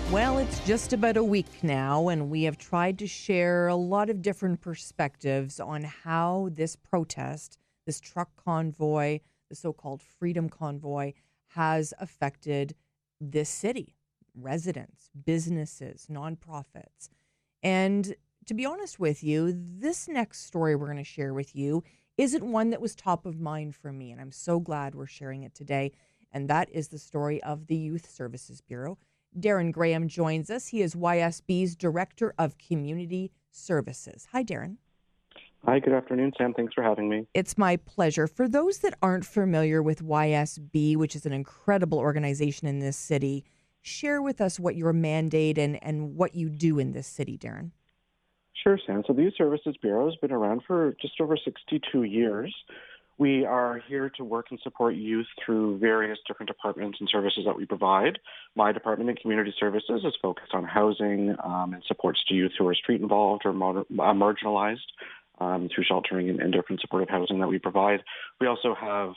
Well, it's just about a week now, and we have tried to share a lot of different perspectives on how this protest, this truck convoy, the so-called Freedom Convoy, has affected this city, residents, businesses, nonprofits. And to be honest with you, this next story we're going to share with you isn't one that was top of mind for me, and I'm so glad we're sharing it today. And that is the story of the Youth Services Bureau. Darren Graham joins us. He is YSB's Director of Community Services. Hi, Darren. Hi, good afternoon, Sam. Thanks for having me. It's my pleasure. For those that aren't familiar with YSB, which is an incredible organization in this city, share with us what your mandate and what you do in this city, Darren. Sure, Sam. So the Youth Services Bureau has been around for just over 62 years. We are here to work and support youth through various different departments and services that we provide. My department in community services is focused on housing and supports to youth who are street involved or marginalized through sheltering and different supportive housing that we provide. We also have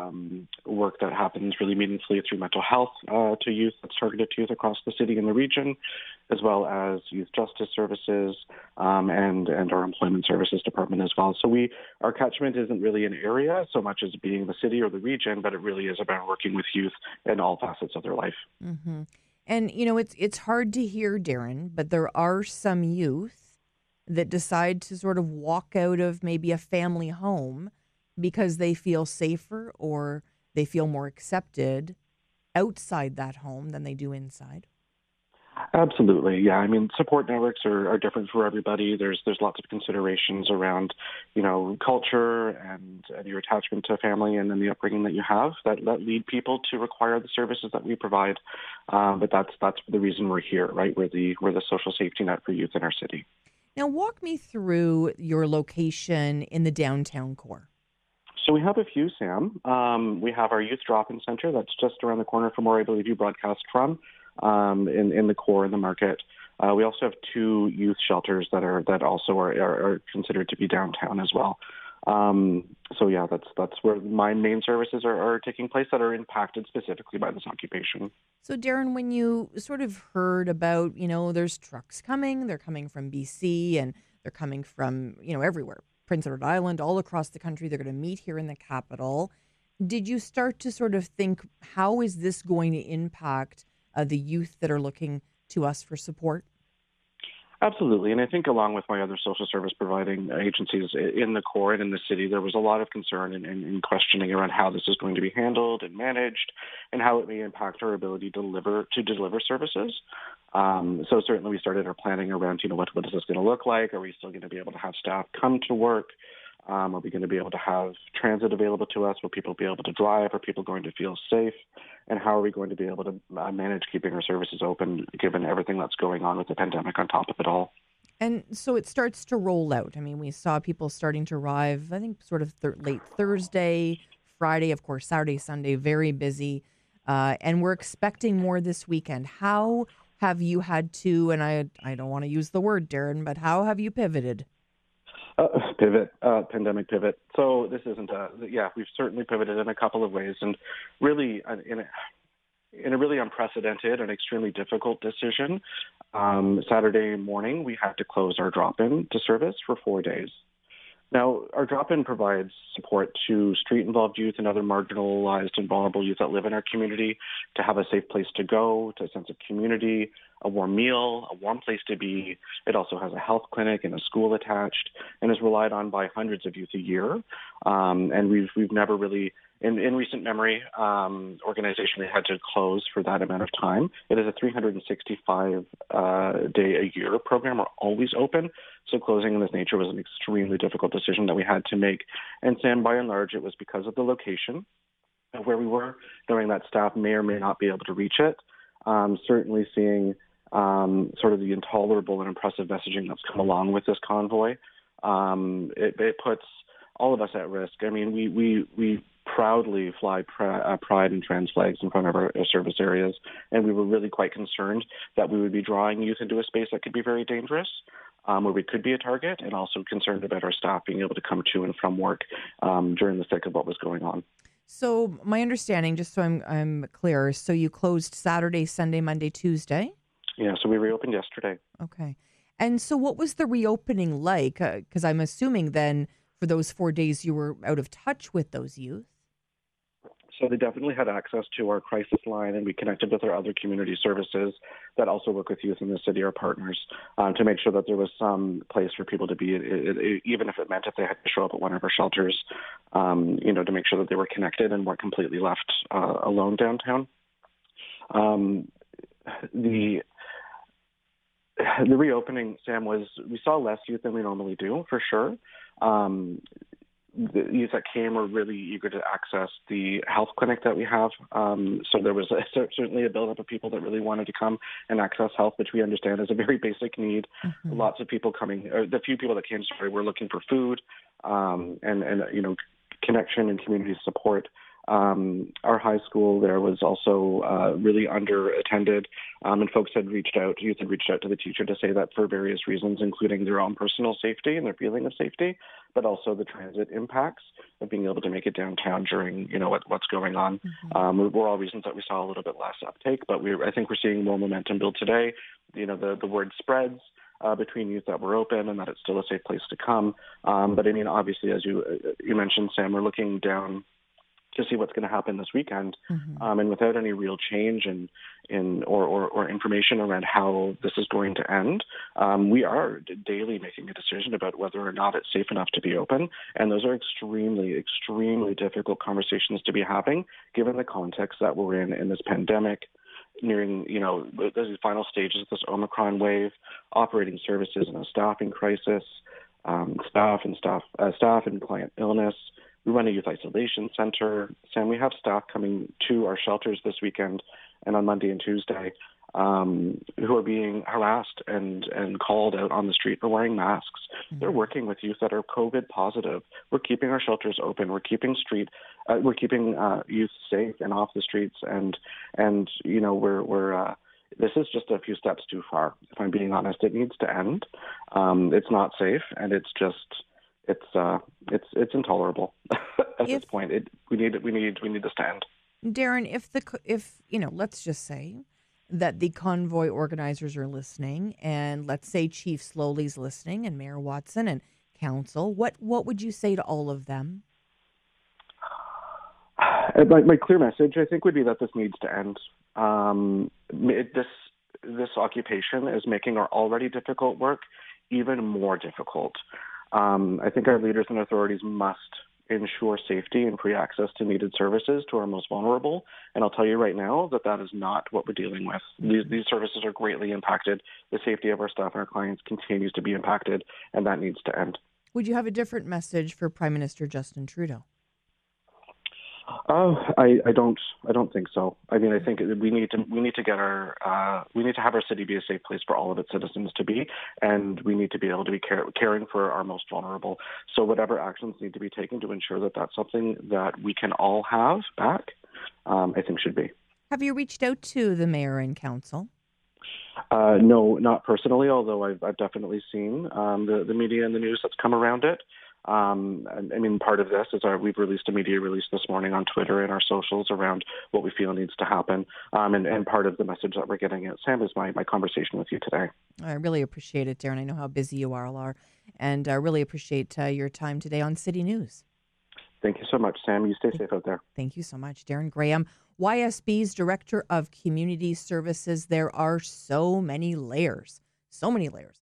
work that happens really meaningfully through mental health to youth that's targeted to youth across the city and the region, as well as youth justice services and our employment services department as well. So our catchment isn't really an area so much as being the city or the region, but it really is about working with youth in all facets of their life. Mm-hmm. And, you know, it's hard to hear, Darren, but there are some youth that decide to sort of walk out of maybe a family home because they feel safer or they feel more accepted outside that home than they do inside. Absolutely, yeah. I mean, support networks are different for everybody. There's lots of considerations around, culture and your attachment to family and then the upbringing that you have that lead people to require the services that we provide. But that's the reason we're here, right? We're the social safety net for youth in our city. Now, walk me through your location in the downtown core. So we have a few, Sam. We have our youth drop-in center that's just around the corner from where I believe you broadcast from, in the core in the market. We also have two youth shelters that also are considered to be downtown as well. So yeah, that's where my main services are taking place that are impacted specifically by this occupation. So Darren, when you sort of heard about, there's trucks coming, they're coming from BC and they're coming from, everywhere, Prince Edward Island, all across the country, they're going to meet here in the capital. Did you start to sort of think, how is this going to impact the youth that are looking to us for support? Absolutely. And I think along with my other social service providing agencies in the core and in the city, there was a lot of concern and questioning around how this is going to be handled and managed and how it may impact our ability to deliver services. So certainly we started our planning around, what is this going to look like? Are we still going to be able to have staff come to work? Are we going to be able to have transit available to us? Will people be able to drive? Are people going to feel safe? And how are we going to be able to manage keeping our services open given everything that's going on with the pandemic on top of it all? And so it starts to roll out. I mean, we saw people starting to arrive, I think, sort of late Thursday, Friday, of course, Saturday, Sunday, very busy. And we're expecting more this weekend. How have you had to, and I don't want to use the word, Darren, but how have you pivoted? Pandemic pivot. So this isn't we've certainly pivoted in a couple of ways and really in a really unprecedented and extremely difficult decision. Saturday morning, we had to close our drop-in to service for 4 days. Now, our drop-in provides support to street-involved youth and other marginalized and vulnerable youth that live in our community to have a safe place to go, to a sense of community, a warm meal, a warm place to be. It also has a health clinic and a school attached and is relied on by hundreds of youth a year. And we've never really, in recent memory, organizationally had to close for that amount of time. It is a 365 day a year program. We're always open. So closing in this nature was an extremely difficult decision that we had to make. And Sam, by and large, it was because of the location of where we were, knowing that staff may or may not be able to reach it. Certainly seeing sort of the intolerable and impressive messaging that's come along with this convoy. It puts all of us at risk. I mean, we proudly fly pride and trans flags in front of our service areas, and we were really quite concerned that we would be drawing youth into a space that could be very dangerous, where we could be a target, and also concerned about our staff being able to come to and from work during the thick of what was going on. So my understanding, just so I'm clear, so you closed Saturday, Sunday, Monday, Tuesday? So we reopened yesterday. Okay. And so what was the reopening like? Because I'm assuming then for those 4 days you were out of touch with those youth. So they definitely had access to our crisis line, and we connected with our other community services that also work with youth in the city, our partners, to make sure that there was some place for people to be, even if it meant if they had to show up at one of our shelters, to make sure that they were connected and weren't completely left alone downtown. Um, the the reopening, Sam, we saw less youth than we normally do, for sure. The youth that came were really eager to access the health clinic that we have. So there was certainly a buildup of people that really wanted to come and access health, which we understand is a very basic need. Mm-hmm. Lots of people coming, or the few people that came, were looking for food and connection and community support. Our high school there was also really under attended, and youth had reached out to the teacher to say that for various reasons, including their own personal safety and their feeling of safety, but also the transit impacts of being able to make it downtown during, what's going on. Mm-hmm. Were all reasons that we saw a little bit less uptake, but I think we're seeing more momentum build today. The word spreads between youth that were open and that it's still a safe place to come. But I mean, obviously, as you mentioned, Sam, we're looking down to see what's going to happen this weekend, Mm-hmm. And without any real change or information around how this is going to end, we are daily making a decision about whether or not it's safe enough to be open, and those are extremely, extremely difficult conversations to be having, given the context that we're in this pandemic, nearing those final stages of this Omicron wave, operating services in a staffing crisis, staff and client illness. We run a youth isolation center. Sam, we have staff coming to our shelters this weekend and on Monday and Tuesday who are being harassed and called out on the street for wearing masks. Mm-hmm. They're working with youth that are COVID positive. We're keeping our shelters open. We're keeping youth safe and off the streets. And we're this is just a few steps too far. If I'm being honest, it needs to end. It's not safe, and it's intolerable at this point. We need this to end. Darren, if let's just say that the convoy organizers are listening, and let's say Chief Slowly's listening, and Mayor Watson and Council, what would you say to all of them? My clear message, I think, would be that this needs to end. This occupation is making our already difficult work even more difficult. I think our leaders and authorities must ensure safety and free access to needed services to our most vulnerable. And I'll tell you right now that is not what we're dealing with. These services are greatly impacted. The safety of our staff and our clients continues to be impacted, and that needs to end. Would you have a different message for Prime Minister Justin Trudeau? I don't think so. I mean, I think we need to have our city be a safe place for all of its citizens to be, and we need to be able to be caring for our most vulnerable. So whatever actions need to be taken to ensure that that's something that we can all have back, I think should be. Have you reached out to the mayor and council? No, not personally, although I've definitely seen the media and the news that's come around it. And I mean, part of this is we've released a media release this morning on Twitter and our socials around what we feel needs to happen. And part of the message that we're getting at, Sam, is my conversation with you today. I really appreciate it, Darren. I know how busy you all are, and I really appreciate your time today on City News. Thank you so much, Sam. You stay safe out there. Thank you so much. Darren Graham, YSB's Director of Community Services. There are so many layers.